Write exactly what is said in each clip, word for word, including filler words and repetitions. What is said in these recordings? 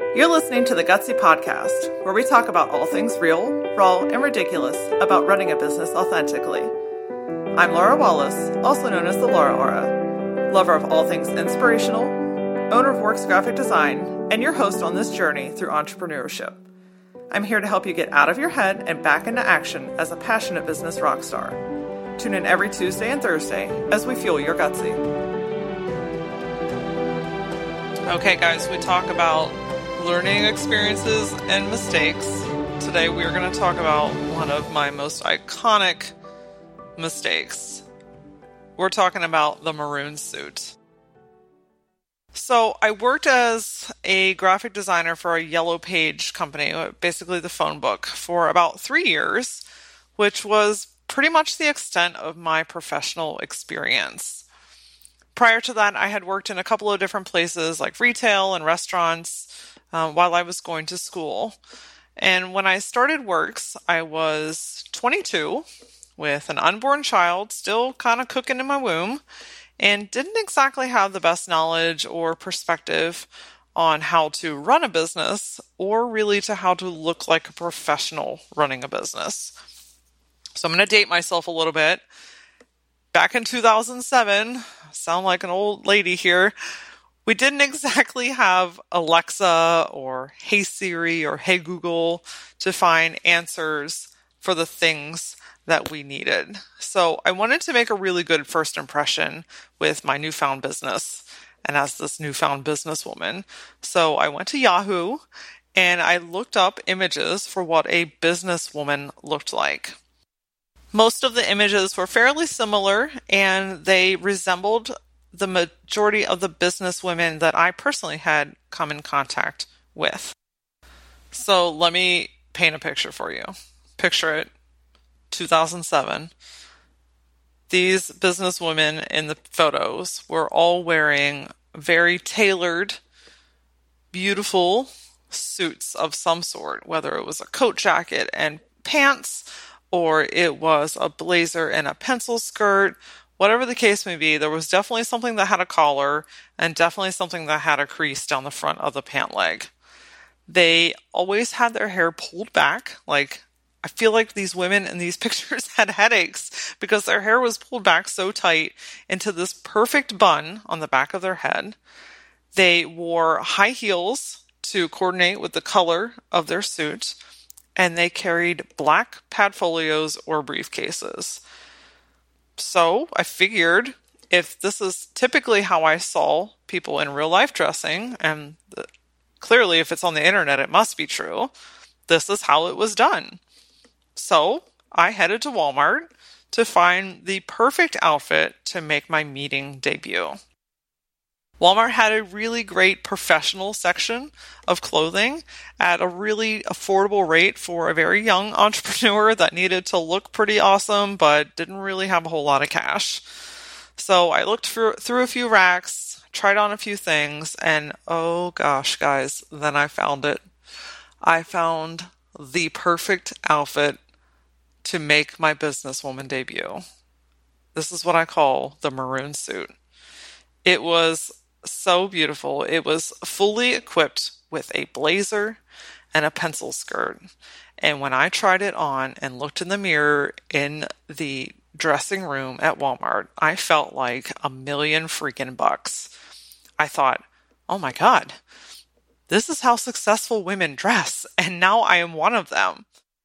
You're listening to the Gutsy Podcast, where we talk about all things real, raw, and ridiculous about running a business authentically. I'm Laura Wallace, also known as the Laura Aura, lover of all things inspirational, owner of Works Graphic Design, and your host on this journey through entrepreneurship. I'm here to help you get out of your head and back into action as a passionate business rock star. Tune in every Tuesday and Thursday as we fuel your gutsy. Okay, guys, we talk about learning experiences and mistakes. Today we are going to talk about one of my most iconic mistakes. We're talking about the maroon suit. So I worked as a graphic designer for a Yellow Page company, basically the phone book, for about three years, which was pretty much the extent of my professional experience. Prior to that, I had worked in a couple of different places like retail and restaurants uh, while I was going to school. And when I started Works, I was twenty-two with an unborn child, still kind of cooking in my womb, and didn't exactly have the best knowledge or perspective on how to run a business or really to how to look like a professional running a business. So I'm going to date myself a little bit. Back in two thousand seven, sound like an old lady here, we didn't exactly have Alexa or Hey Siri or Hey Google to find answers for the things that we needed. So I wanted to make a really good first impression with my newfound business and as this newfound businesswoman. So I went to Yahoo and I looked up images for what a businesswoman looked like. Most of the images were fairly similar and they resembled the majority of the business women that I personally had come in contact with. So let me paint a picture for you. Picture it, two thousand seven. These business women in the photos were all wearing very tailored, beautiful suits of some sort, whether it was a coat jacket and pants, or it was a blazer and a pencil skirt. Whatever the case may be, there was definitely something that had a collar and definitely something that had a crease down the front of the pant leg. They always had their hair pulled back. Like, I feel like these women in these pictures had headaches because their hair was pulled back so tight into this perfect bun on the back of their head. They wore high heels to coordinate with the color of their suit. And they carried black padfolios or briefcases. So I figured if this is typically how I saw people in real life dressing, and the, clearly if it's on the internet, it must be true, this is how it was done. So I headed to Walmart to find the perfect outfit to make my meeting debut. Walmart had a really great professional section of clothing at a really affordable rate for a very young entrepreneur that needed to look pretty awesome but didn't really have a whole lot of cash. So I looked through, through a few racks, tried on a few things, and oh gosh, guys, then I found it. I found the perfect outfit to make my businesswoman debut. This is what I call the maroon suit. It was so beautiful. It was fully equipped with a blazer and a pencil skirt. And when I tried it on and looked in the mirror in the dressing room at Walmart, I felt like a million freaking bucks. I thought, oh my God, this is how successful women dress. And now I am one of them.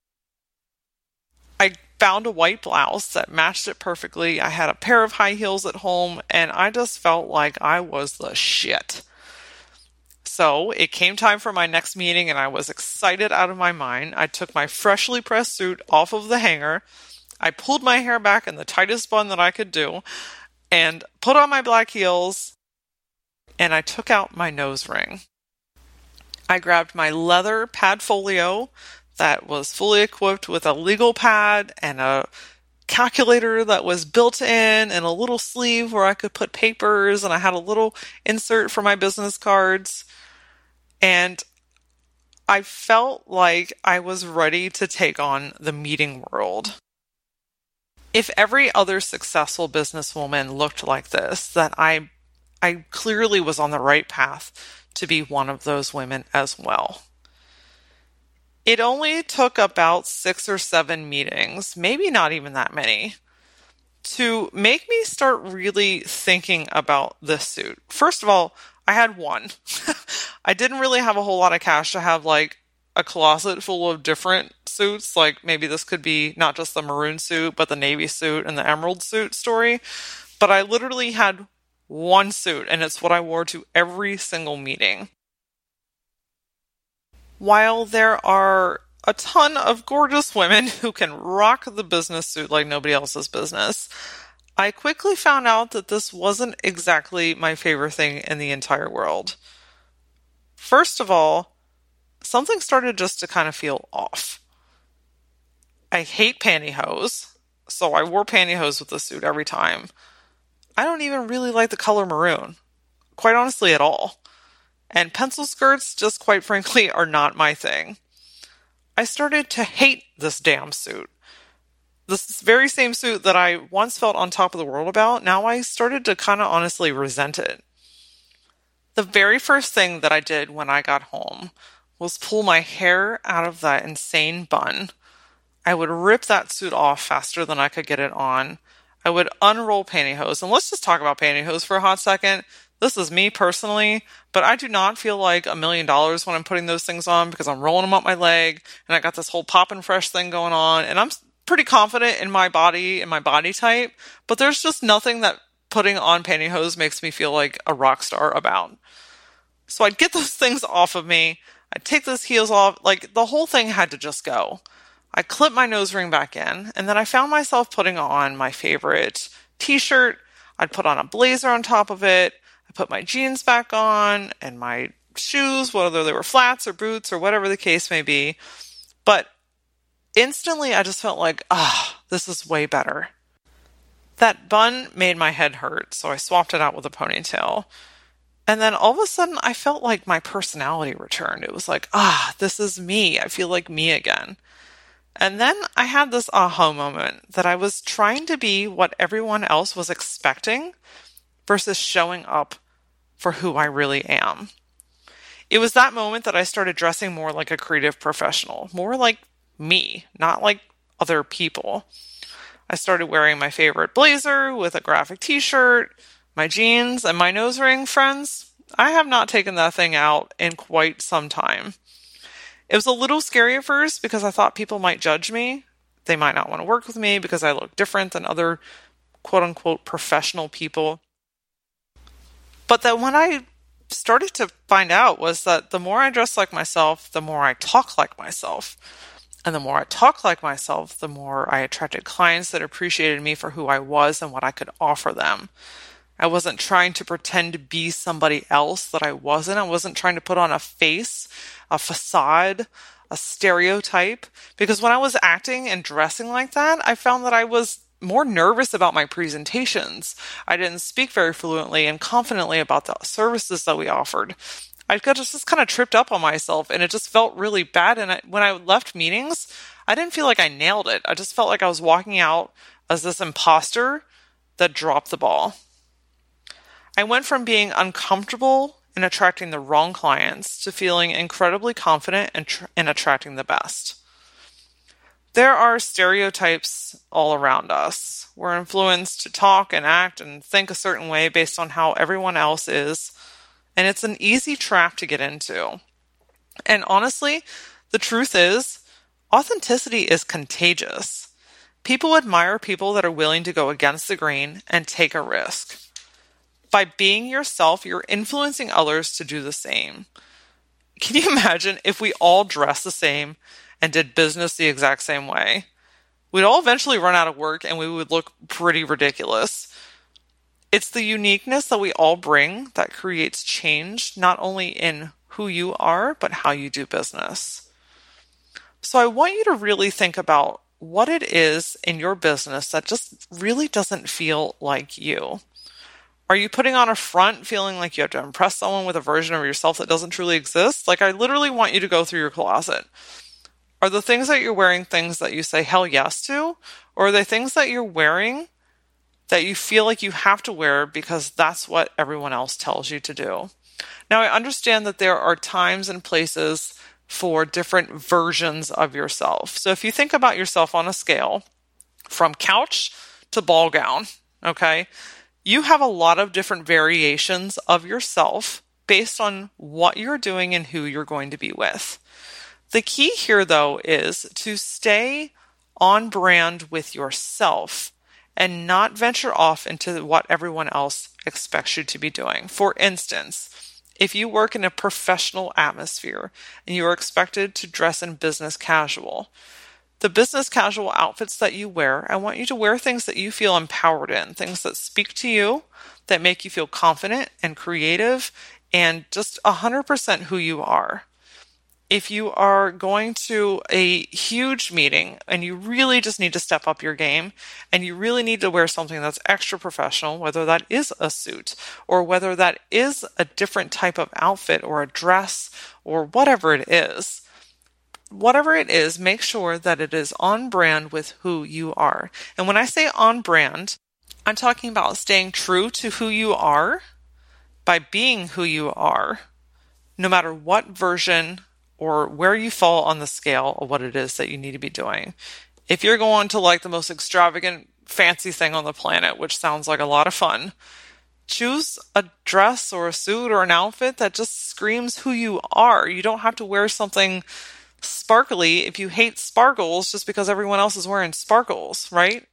I found a white blouse that matched it perfectly. I had a pair of high heels at home, and I just felt like I was the shit. So it came time for my next meeting, and I was excited out of my mind. I took my freshly pressed suit off of the hanger. I pulled my hair back in the tightest bun that I could do, and put on my black heels, and I took out my nose ring. I grabbed my leather padfolio that was fully equipped with a legal pad and a calculator that was built in and a little sleeve where I could put papers, and I had a little insert for my business cards. And I felt like I was ready to take on the meeting world. If every other successful businesswoman looked like this, then I I clearly was on the right path to be one of those women as well. It only took about six or seven meetings, maybe not even that many, to make me start really thinking about this suit. First of all, I had one. I didn't really have a whole lot of cash to have like a closet full of different suits. Like maybe this could be not just the maroon suit, but the navy suit and the emerald suit story. But I literally had one suit, and it's what I wore to every single meeting. While there are a ton of gorgeous women who can rock the business suit like nobody else's business, I quickly found out that this wasn't exactly my favorite thing in the entire world. First of all, something started just to kind of feel off. I hate pantyhose, so I wore pantyhose with the suit every time. I don't even really like the color maroon, quite honestly at all. And pencil skirts, just quite frankly, are not my thing. I started to hate this damn suit. This very same suit that I once felt on top of the world about, now I started to kind of honestly resent it. The very first thing that I did when I got home was pull my hair out of that insane bun. I would rip that suit off faster than I could get it on. I would unroll pantyhose. And let's just talk about pantyhose for a hot second. This is me personally, but I do not feel like a million dollars when I'm putting those things on because I'm rolling them up my leg and I got this whole poppin' fresh thing going on, and I'm pretty confident in my body and my body type, but there's just nothing that putting on pantyhose makes me feel like a rock star about. So I'd get those things off of me. I'd take those heels off. Like the whole thing had to just go. I clipped my nose ring back in, and then I found myself putting on my favorite t-shirt. I'd put on a blazer on top of it. I put my jeans back on and my shoes, whether they were flats or boots or whatever the case may be. But instantly I just felt like, ah, this is way better. That bun made my head hurt, so I swapped it out with a ponytail. And then all of a sudden I felt like my personality returned. It was like, ah, this is me. I feel like me again. And then I had this aha moment that I was trying to be what everyone else was expecting versus showing up for who I really am. It was that moment that I started dressing more like a creative professional, more like me, not like other people. I started wearing my favorite blazer with a graphic t-shirt, my jeans, and my nose ring. Friends, I have not taken that thing out in quite some time. It was a little scary at first because I thought people might judge me. They might not want to work with me because I look different than other quote-unquote professional people. But then when I started to find out was that the more I dress like myself, the more I talk like myself. And the more I talk like myself, the more I attracted clients that appreciated me for who I was and what I could offer them. I wasn't trying to pretend to be somebody else that I wasn't. I wasn't trying to put on a face, a facade, a stereotype. Because when I was acting and dressing like that, I found that I was more nervous about my presentations. I didn't speak very fluently and confidently about the services that we offered. I just, just kind of tripped up on myself, and it just felt really bad. And I, when I left meetings, I didn't feel like I nailed it. I just felt like I was walking out as this imposter that dropped the ball. I went from being uncomfortable and attracting the wrong clients to feeling incredibly confident in, tr- in attracting the best. There are stereotypes all around us. We're influenced to talk and act and think a certain way based on how everyone else is, and it's an easy trap to get into. And honestly, the truth is, authenticity is contagious. People admire people that are willing to go against the grain and take a risk. By being yourself, you're influencing others to do the same. Can you imagine if we all dressed the same and did business the exact same way? We'd all eventually run out of work and we would look pretty ridiculous. It's the uniqueness that we all bring that creates change, not only in who you are, but how you do business. So I want you to really think about what it is in your business that just really doesn't feel like you. Are you putting on a front feeling like you have to impress someone with a version of yourself that doesn't truly exist? Like, I literally want you to go through your closet. Are the things that you're wearing things that you say hell yes to? Or are they things that you're wearing that you feel like you have to wear because that's what everyone else tells you to do. Now, I understand that there are times and places for different versions of yourself. So if you think about yourself on a scale from couch to ball gown, okay, you have a lot of different variations of yourself based on what you're doing and who you're going to be with. The key here, though, is to stay on brand with yourself and not venture off into what everyone else expects you to be doing. For instance, if you work in a professional atmosphere and you are expected to dress in business casual, the business casual outfits that you wear, I want you to wear things that you feel empowered in, things that speak to you, that make you feel confident and creative and just one hundred percent who you are. If you are going to a huge meeting and you really just need to step up your game and you really need to wear something that's extra professional, whether that is a suit or whether that is a different type of outfit or a dress or whatever it is, whatever it is, make sure that it is on brand with who you are. And when I say on brand, I'm talking about staying true to who you are by being who you are, no matter what version or where you fall on the scale of what it is that you need to be doing. If you're going to like the most extravagant, fancy thing on the planet, which sounds like a lot of fun, choose a dress or a suit or an outfit that just screams who you are. You don't have to wear something sparkly if you hate sparkles just because everyone else is wearing sparkles, right?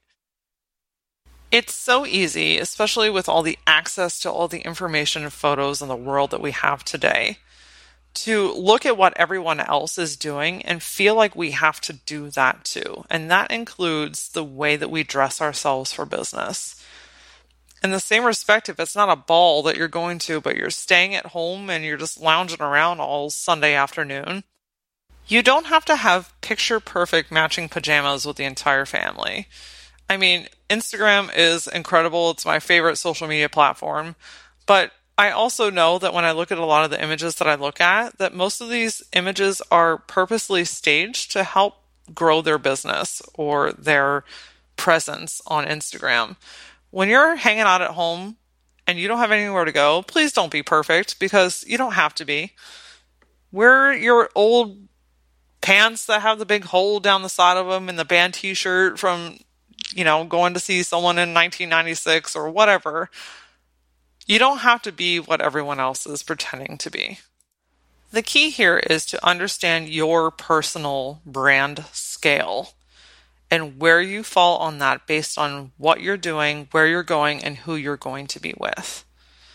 It's so easy, especially with all the access to all the information and photos in the world that we have today, to look at what everyone else is doing and feel like we have to do that too. And that includes the way that we dress ourselves for business. In the same respect, if it's not a ball that you're going to, but you're staying at home and you're just lounging around all Sunday afternoon, you don't have to have picture-perfect matching pajamas with the entire family. I mean, Instagram is incredible. It's my favorite social media platform, but I also know that when I look at a lot of the images that I look at, that most of these images are purposely staged to help grow their business or their presence on Instagram. When you're hanging out at home and you don't have anywhere to go, please don't be perfect because you don't have to be. Wear your old pants that have the big hole down the side of them and the band t-shirt from, you know, going to see someone in nineteen ninety-six or whatever. You don't have to be what everyone else is pretending to be. The key here is to understand your personal brand scale and where you fall on that based on what you're doing, where you're going, and who you're going to be with.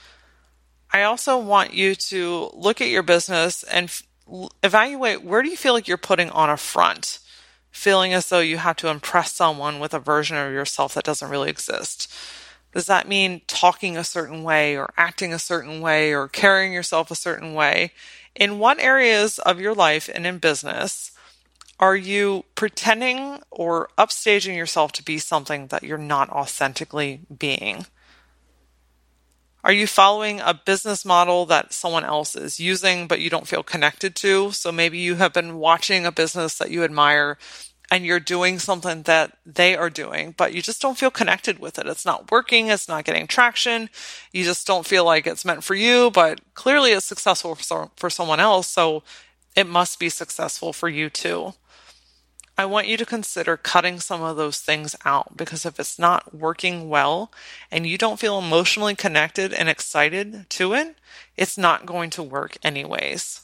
I also want you to look at your business and f- evaluate where do you feel like you're putting on a front, feeling as though you have to impress someone with a version of yourself that doesn't really exist. Does that mean talking a certain way or acting a certain way or carrying yourself a certain way? In what areas of your life and in business are you pretending or upstaging yourself to be something that you're not authentically being? Are you following a business model that someone else is using but you don't feel connected to? So maybe you have been watching a business that you admire and you're doing something that they are doing, but you just don't feel connected with it. It's not working. It's not getting traction. You just don't feel like it's meant for you, but clearly it's successful for, for someone else, so it must be successful for you too. I want you to consider cutting some of those things out because if it's not working well and you don't feel emotionally connected and excited to it, it's not going to work anyways.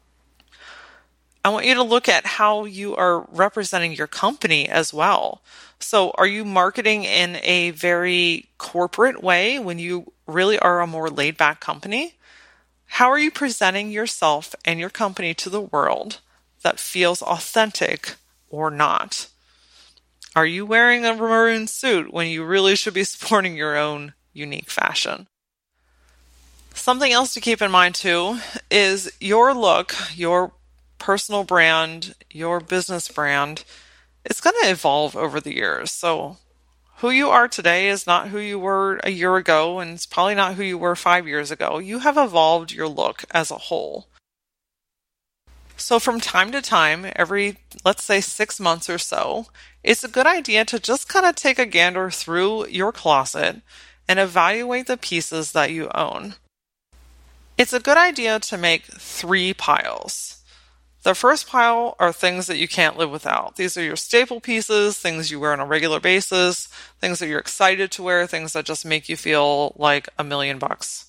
I want you to look at how you are representing your company as well. So are you marketing in a very corporate way when you really are a more laid-back company? How are you presenting yourself and your company to the world that feels authentic or not? Are you wearing a maroon suit when you really should be sporting your own unique fashion? Something else to keep in mind too is your look, your personal brand, your business brand, it's going to evolve over the years. So who you are today is not who you were a year ago, and it's probably not who you were five years ago. You have evolved your look as a whole. So from time to time, every, let's say six months or so, it's a good idea to just kind of take a gander through your closet and evaluate the pieces that you own. It's a good idea to make three piles. The first pile are things that you can't live without. These are your staple pieces, things you wear on a regular basis, things that you're excited to wear, things that just make you feel like a million bucks.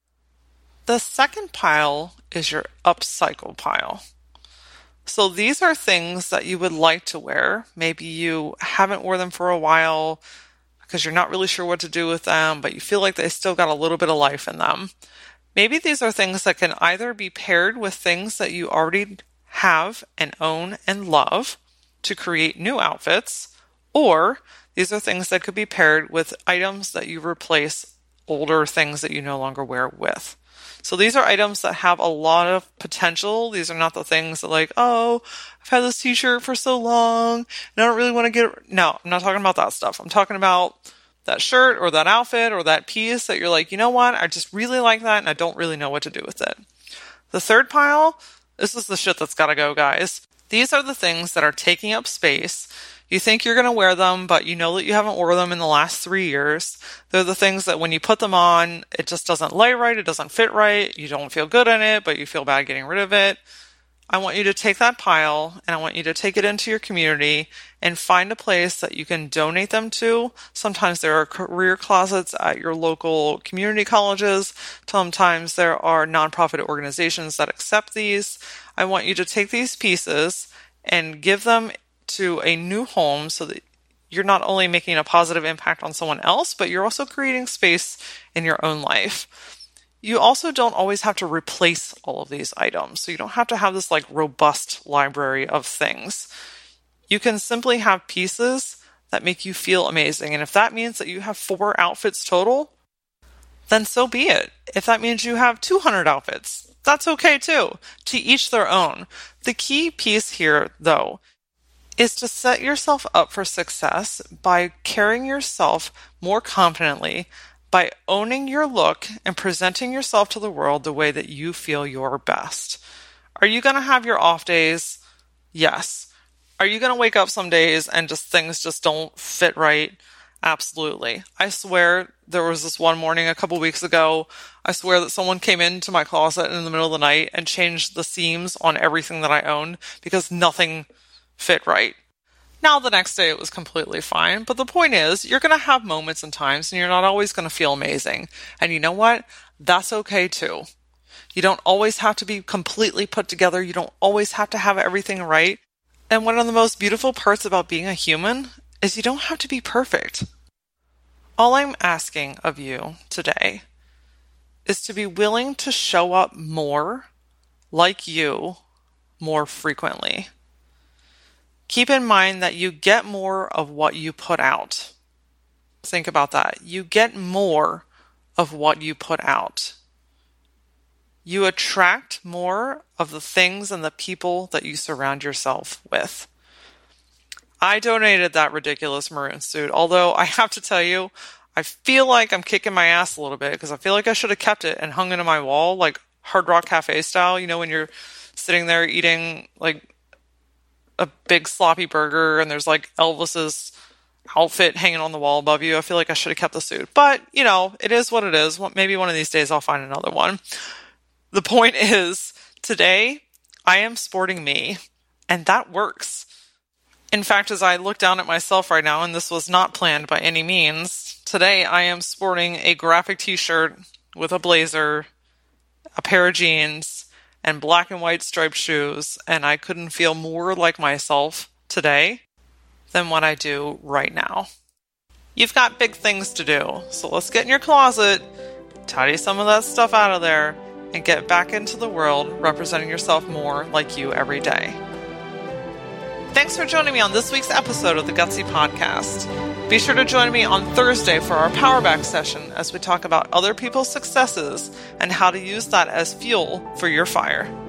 The second pile is your upcycle pile. So these are things that you would like to wear. Maybe you haven't worn them for a while because you're not really sure what to do with them, but you feel like they still got a little bit of life in them. Maybe these are things that can either be paired with things that you already have and own and love to create new outfits, or these are things that could be paired with items that you replace older things that you no longer wear with. So these are items that have a lot of potential. These are not the things that like, oh, I've had this t-shirt for so long and I don't really want to get it. No, I'm not talking about that stuff. I'm talking about that shirt or that outfit or that piece that you're like, you know what? I just really like that and I don't really know what to do with it. The third pile, this is the shit that's got to go, guys. These are the things that are taking up space. You think you're going to wear them, but you know that you haven't worn them in the last three years. They're the things that when you put them on, it just doesn't lay right, it doesn't fit right, you don't feel good in it, but you feel bad getting rid of it. I want you to take that pile, and I want you to take it into your community and find a place that you can donate them to. Sometimes there are career closets at your local community colleges. Sometimes there are nonprofit organizations that accept these. I want you to take these pieces and give them to a new home so that you're not only making a positive impact on someone else, but you're also creating space in your own life. You also don't always have to replace all of these items. So you don't have to have this like robust library of things. You can simply have pieces that make you feel amazing. And if that means that you have four outfits total, then so be it. If that means you have two hundred outfits, that's okay too. To each their own. The key piece here, though, is to set yourself up for success by carrying yourself more confidently, by owning your look and presenting yourself to the world the way that you feel you're best. Are you going to have your off days? Yes. Are you going to wake up some days and just things just don't fit right? Absolutely. I swear there was this one morning a couple weeks ago, I swear that someone came into my closet in the middle of the night and changed the seams on everything that I owned because nothing fit right. Now the next day it was completely fine, but the point is you're going to have moments and times and you're not always going to feel amazing. And you know what? That's okay too. You don't always have to be completely put together. You don't always have to have everything right. And one of the most beautiful parts about being a human is you don't have to be perfect. All I'm asking of you today is to be willing to show up more like you more frequently. Keep in mind that you get more of what you put out. Think about that. You get more of what you put out. You attract more of the things and the people that you surround yourself with. I donated that ridiculous maroon suit, although I have to tell you, I feel like I'm kicking my ass a little bit because I feel like I should have kept it and hung it on my wall, like Hard Rock Cafe style, you know, when you're sitting there eating like a big sloppy burger and there's like Elvis's outfit hanging on the wall above you. I feel like I should have kept the suit, but you know, it is what it is. Maybe one of these days I'll find another one. The point is, today I am sporting me, and that works. In fact, as I look down at myself right now, and this was not planned by any means, today I am sporting a graphic t-shirt with a blazer, a pair of jeans, and black and white striped shoes, and I couldn't feel more like myself today than what I do right now. You've got big things to do, so let's get in your closet, tidy some of that stuff out of there, and get back into the world representing yourself more like you every day. Thanks for joining me on this week's episode of the Gutsy Podcast. Be sure to join me on Thursday for our Power Back session as we talk about other people's successes and how to use that as fuel for your fire.